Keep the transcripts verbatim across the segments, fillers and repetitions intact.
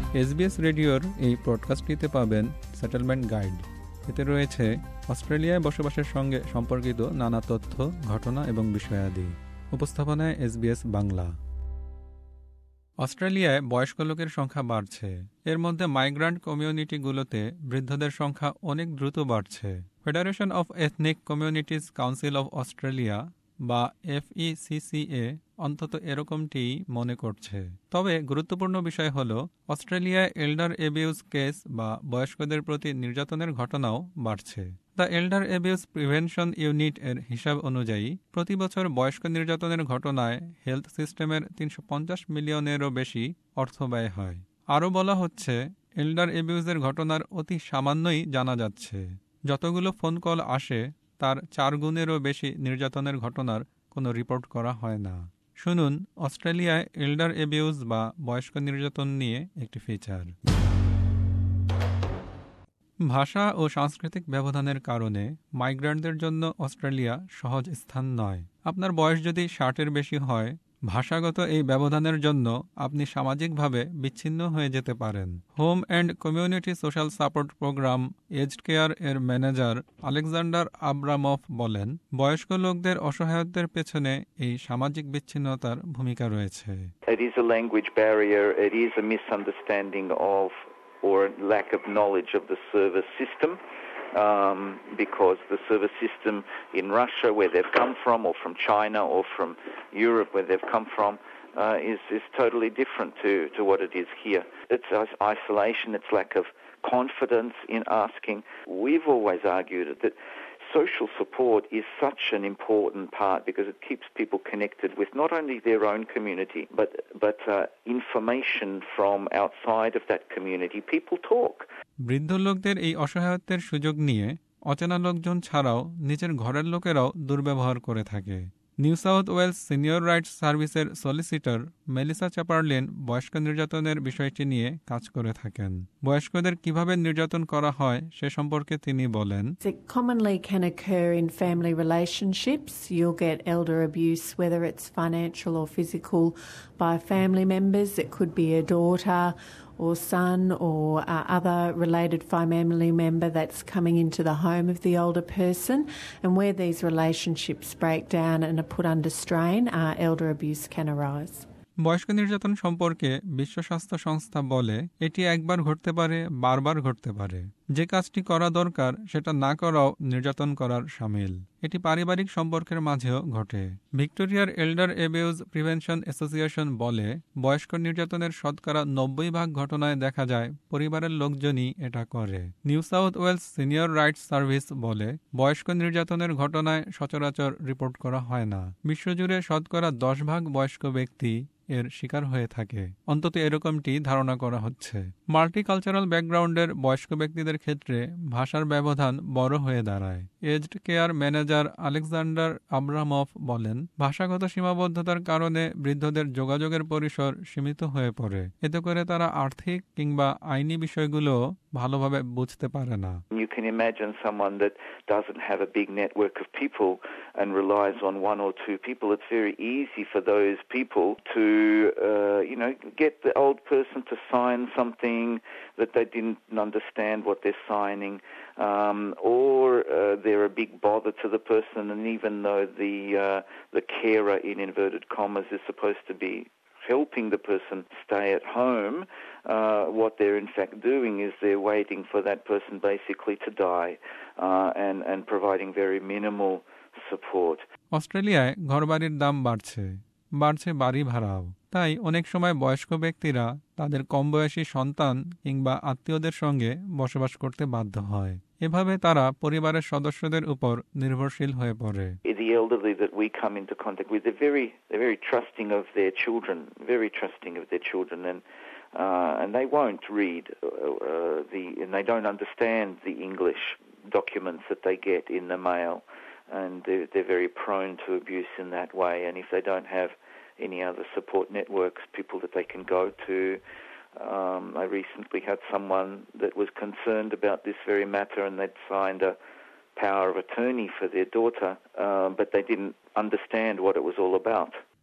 SBS রেডিওর এই পডকাস্টটিতে পাবেন সেটেলমেন্ট গাইড। এতে রয়েছে অস্ট্রেলিয়ায় বসবাসের সঙ্গে সম্পর্কিত নানা তথ্য, ঘটনা এবং বিষয়াদি। উপস্থাপনায় এসবিএস বাংলা। অস্ট্রেলিয়ায় বয়স্ক লোকের সংখ্যা বাড়ছে। এর মধ্যে মাইগ্রান্ট কমিউনিটিগুলোতে বৃদ্ধদের সংখ্যা অনেক দ্রুত বাড়ছে। Federation of Ethnic Communities Council of Australia বা এফইসিসিএ অন্তত এরকমটিই মনে করছে। তবে গুরুত্বপূর্ণ বিষয় হল, অস্ট্রেলিয়ায় এল্ডার এবিউজ কেস বা বয়স্কদের প্রতি নির্যাতনের ঘটনাও বাড়ছে। The Elder Abuse Prevention Unit এর হিসাব অনুযায়ী প্রতি বছর বয়স্ক নির্যাতনের ঘটনায় হেলথ সিস্টেমের তিনশো পঞ্চাশ মিলিয়নেরও বেশি অর্থ ব্যয় হয়। আরও বলা হচ্ছে, এল্ডার এবিউজের ঘটনার অতি সামান্যই জানা যাচ্ছে। যতগুলো ফোন কল আসে তার চার গুণেরও বেশি নির্যাতনের ঘটনার কোনো রিপোর্ট করা হয় না। শুনুন অস্ট্রেলিয়ায় এল্ডার এবিউজ বা বয়স্ক নির্যাতন নিয়ে একটি ফিচার। ভাষা ও সাংস্কৃতিক ব্যবধানের কারণে মাইগ্রান্টদের জন্য অস্ট্রেলিয়া সহজ স্থান নয়। আপনার বয়স যদি ষাটের বেশি হয়, ভাষাগত এই ব্যবধানের জন্য আপনি সামাজিকভাবে বিচ্ছিন্ন হয়ে যেতে পারেন। Home and Community Social Support Program Aged Care এর ম্যানেজার আলেকজান্ডার আব্রামফ বলেন, বয়স্ক লোকদের অসহায়ত্বের পেছনে এই সামাজিক বিচ্ছিন্নতার ভূমিকা রয়েছে। It is a language barrier, it is a misunderstanding of or lack of knowledge of the service system. Um, because the service system in Russia, where they've come from, or from China, or from Europe, where they've come from, uh, is is totally different to, to what it is here. It's isolation, it's lack of confidence in asking. We've always argued that social support is such an important part because it keeps people connected with not only their own community, but but uh, information from outside of that community. People talk. বৃদ্ধ লোকদের এই অসহায়ত্বের সুযোগ নিয়ে অচেনা লোকজন ছাড়াও নিজের ঘরের লোকেরাও দুর্ব্যবহার করে থাকে। New South Wales Senior Rights সার্ভিসের সলিসিটর মেলিসা চ্যাপারলিন বয়স্ক নির্যাতনের বিষয়টি নিয়ে কাজ করে থাকেন। বয়স্কদের কিভাবে নির্যাতন করা হয় সে সম্পর্কে তিনি বলেন, It commonly can occur in family relationships. You'll get elder abuse, whether it's financial or physical, by family members. It could be a daughter or son or uh, other related family member that's coming into the home of the older person. And where these relationships break down and are put under strain, uh, elder abuse can arise. বয়স্ক নির্যাতন সম্পর্কে বিশ্ব স্বাস্থ্য সংস্থা বলে, এটি একবার ঘটতে পারে, বারবার ঘটতে পারে। যে কাজটি করা দরকার সেটা না করাও নির্যাতন করার শামিল। এটি পারিবারিক সম্পর্কের মাঝেও ঘটে। ভিক্টোরিয়ার এল্ডার এবিউজ প্রিভেনশন অ্যাসোসিয়েশন বলে, বয়স্ক নির্যাতনের শতকরা নব্বই ভাগ ঘটনায় দেখা যায় পরিবারের লোকজনই এটা করে। New South Wales Senior Rights Service বলে, বয়স্ক নির্যাতনের ঘটনায় সচরাচর রিপোর্ট করা হয় না। বিশ্বজুড়ে শতকরা দশ ভাগ বয়স্ক ব্যক্তি এর শিকার হয়ে থাকে, অন্তত এরকমটি ধারণা করা হচ্ছে। মাল্টিকালচারাল ব্যাকগ্রাউন্ডের বয়স্ক ব্যক্তিদের ক্ষেত্রে ভাষার ব্যবধান বড় হয়ে দাঁড়ায়। Aged Care manager Alexander Abramoff বলেন, ভাষাগত সীমাবদ্ধতার কারণে বৃদ্ধদের যোগাযোগের পরিসর সীমিত হয়ে পড়ে। এতে করে তারা আর্থিক কিংবা আইনি বিষয়গুলো ভালোভাবে বুঝতে পারে না। You can imagine someone that doesn't have a big network of people and relies on one or two people. It's very easy for those people to, uh, you know, get the old person to sign something that they didn't understand what they're signing, um, or uh, they're a big bother to the person, and even though the uh, the carer, in inverted commas, is supposed to be helping the person stay at home, uh, what they're in fact doing is they're waiting for that person basically to die, uh, and, and providing very minimal support. অস্ট্রেলিয়ায় ঘরবাড়ির দাম বাড়ছে, বাড়ছে বাড়ি ভাড়াও। তাই অনেক সময় বয়স্ক ব্যক্তিরা তাদের কমবয়সী সন্তান কিংবা আত্মীয়দের সঙ্গে বসবাস করতে বাধ্য হয়। এভাবে তারা পরিবারের সদস্যদের উপর নির্ভরশীল হয়ে পড়ে। The elderly that we come into contact with, they're very, they're very trusting of their children, very trusting of their children, and uh, and they won't read uh, the, and they don't understand the English documents that they get in the mail, and they're, they're very prone to abuse in that way. And if they don't have any other support networks, people that they can go to. Um, I recently had someone that was concerned about this very matter, and they'd signed a power of attorney for their daughter, uh, but they didn't understand what it was all about.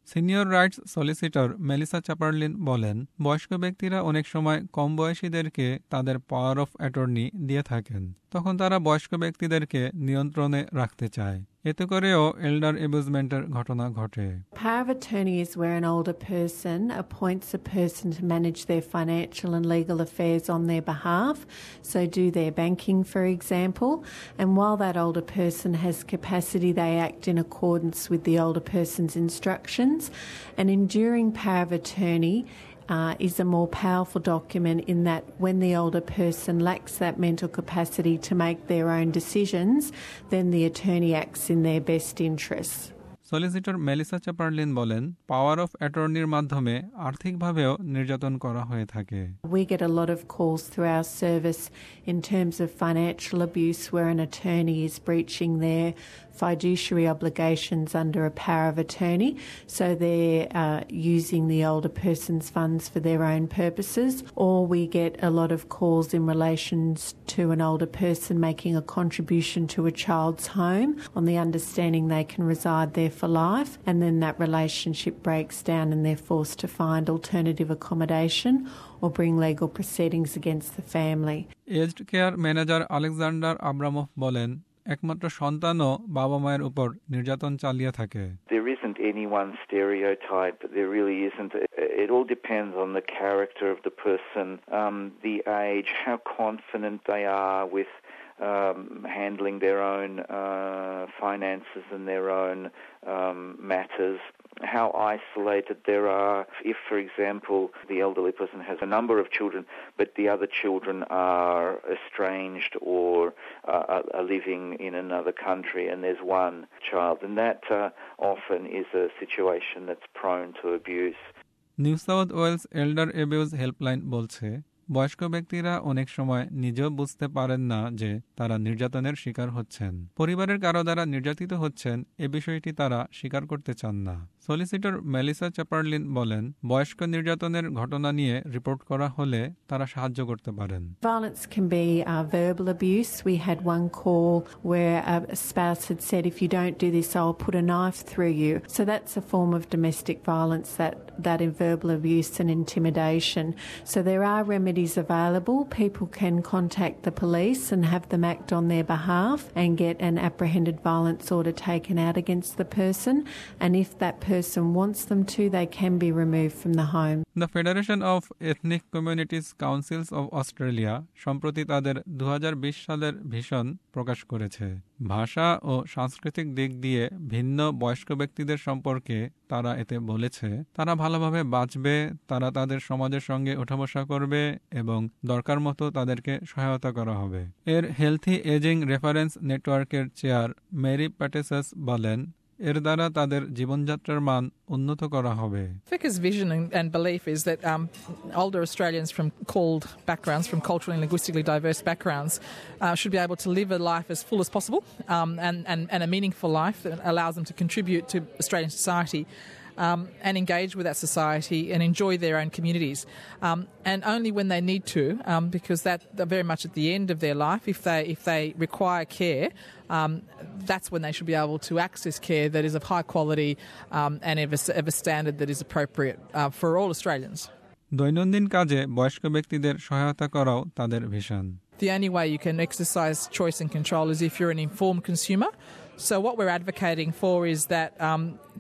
Senior Rights solicitor Melissa Chaparlin বলেন, বয়স্ক ব্যক্তিরা অনেক সময় কম বয়সীদেরকে তাদের power of attorney দিয়ে থাকেন। তখন তারা বয়স্ক ব্যক্তিদেরকে নিয়ন্ত্রণে রাখতে চায়। এতে করেও এল্ডার অ্যাবিউজমেন্টের ঘটনা ঘটে। Power of attorney is where an older person appoints a person to manage their financial and legal affairs on their behalf, so do their banking, for example, and while that older person has capacity, they act in accordance with the older person's instructions. An enduring power of attorney Uh, is a more powerful document in that when the older person lacks that mental capacity to make their own decisions, then the attorney acts in their best interests. Solicitor Melissa Chaparlin বলেন, power of অ্যাটর্নির মাধ্যমে আর্থিকভাবেও নির্যাতন করা হয়ে থাকে। We get a lot of calls through our service in terms of financial abuse where an attorney is breaching their fiduciary obligations under a power of attorney, so they're uh, using the older person's funds for their own purposes, or we get a lot of calls in relation to an older person making a contribution to a child's home on the understanding they can reside there for life, and then that relationship breaks down and they're forced to find alternative accommodation or bring legal proceedings against the family. Aged Care manager Alexander Abramoff বলেন, একমাত্র সন্তানও বাবা মায়ের উপর নির্যাতন চালিয়ে থাকে। There isn't any one stereotype. There really isn't. It all depends on the character of the person, um, the age, how confident they are with um, handling their own uh, finances and their own um, matters, how isolated there are. If, for example, the elderly person has a number of children, but the other children are estranged or uh, are living in another country and there's one child, and that uh, often is a situation that's prone to abuse. New South Wales Elder Abuse Helpline বলছে, বয়স্ক ব্যক্তিরা অনেক সময় নিজেও বুঝতে পারেন না যে তারা নির্যাতনের শিকার হচ্ছেন। পরিবারের কারো দ্বারা নির্যাতিত হচ্ছেন এ বিষয়টি তারা স্বীকার করতে চান না। সলিসিটর মেলিসা চ্যাপারলিন বলেন, বয়স্ক নির্যাতনের ঘটনা নিয়ে রিপোর্ট করা হলে তারা সাহায্য করতে পারেন। Violence can be uh, verbal abuse. We had one call where a spouse had said, if you don't do this, I'll put a knife through you. So that's a form of domestic violence, that, that in verbal abuse and intimidation. So there are remedies available. People can contact the police and have them act on their behalf and get an apprehended violence order taken out against the person. And if that person person wants them to, they can be removed from the home. The Federation of Ethnic Communities Councils of Australia সম্প্রতি তাদের দুই হাজার বিশ সালের vision প্রকাশ করেছে। ভাষা ও সাংস্কৃতিক দিক দিয়ে ভিন্ন বয়স্ক ব্যক্তিদের সম্পর্কে তারা এতে বলেছে, তারা ভালোভাবে বাঁচবে, তারা তাদের সমাজের সঙ্গে ওঠাবসা করবে এবং দরকার মতো তাদেরকে সহায়তা করা হবে। এর হেলথি এজিং রেফারেন্স নেটওয়ার্কের চেয়ার মেরি প্যাটেসাস বলেন, এর দ্বারা তাদের জীবনযাত্রার মান উন্নত করা হবে। Ficca's vision and, and belief is that um, older Australians from called backgrounds, from culturally and linguistically diverse backgrounds, uh, should be able to live a life as full as possible um, and, and, and a meaningful life that allows them to contribute to Australian society. Um, and engage with that society and enjoy their own communities. Um, and only when they need to, um, because that they're very much at the end of their life, if they if they require care, um, that's when they should be able to access care that is of high quality um, and of a, of a standard that is appropriate uh, for all Australians. দৈনন্দিন কাজে বয়স্ক ব্যক্তিদের সহায়তা করাও তাদের vision. The only way you can exercise choice and control is if you're an informed consumer. So what we're advocating for is that um,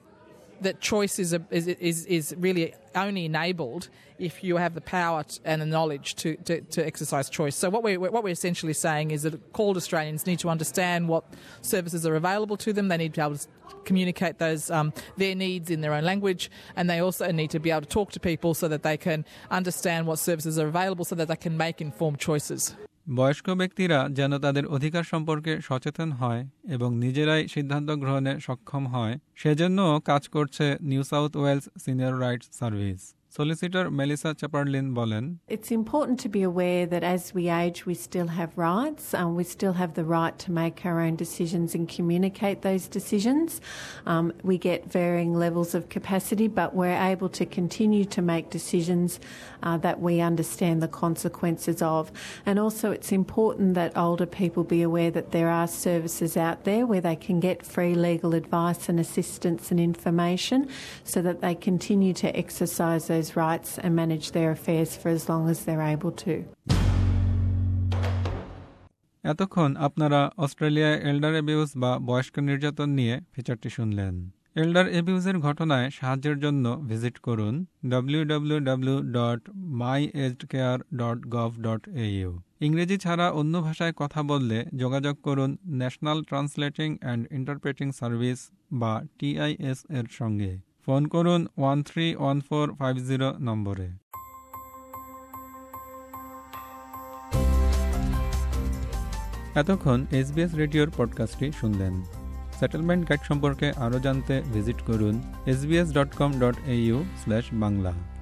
that choice is, a, is is is really only enabled if you have the power and the knowledge to, to, to exercise choice. So what we what we're essentially saying is that called Australians need to understand what services are available to them. They need to be able to communicate those um, their needs in their own language, and they also need to be able to talk to people so that they can understand what services are available, so that they can make informed choices. বয়স্ক ব্যক্তিরা যেন তাদের অধিকার সম্পর্কে সচেতন হয় এবং নিজেরাই সিদ্ধান্ত গ্রহণে সক্ষম হয়, সেজন্য কাজ করছে New South Wales Senior Rights Service. Solicitor Melissa Chaparlin বলেন, It's important to be aware that as we age, we still have rights. Um, we still have the right to make our own decisions and communicate those decisions. Um, we get varying levels of capacity, but we're able to continue to make decisions uh, that we understand the consequences of. And also it's important that older people be aware that there are services out there where they can get free legal advice and assistance and information so that they continue to exercise those rights and manage their affairs for as long as they're able to. এতক্ষণ আপনারা অস্ট্রেলিয়ায় এল্ডার abuse বা বয়স্ক নির্যাতন নিয়ে ফিচারটি শুনলেন। এল্ডার অ্যাবিউজের ঘটনায় সাহায্যের জন্য ভিজিট করুন W W W dot my aged care dot gov dot A U. ইংরেজি ছাড়া অন্য ভাষায় কথা বললে যোগাযোগ করুন National Translating and Interpreting Service বা টি আই এস এর সঙ্গে। ফোন করুন one three one four five zero নম্বরে। এতক্ষণ এসবিএস রেডিওর পডকাস্টটি শুনলেন। সেটেলমেন্ট গাইড সম্পর্কে আরও জানতে ভিজিট করুন SBS dot com dot A U slash Bangla.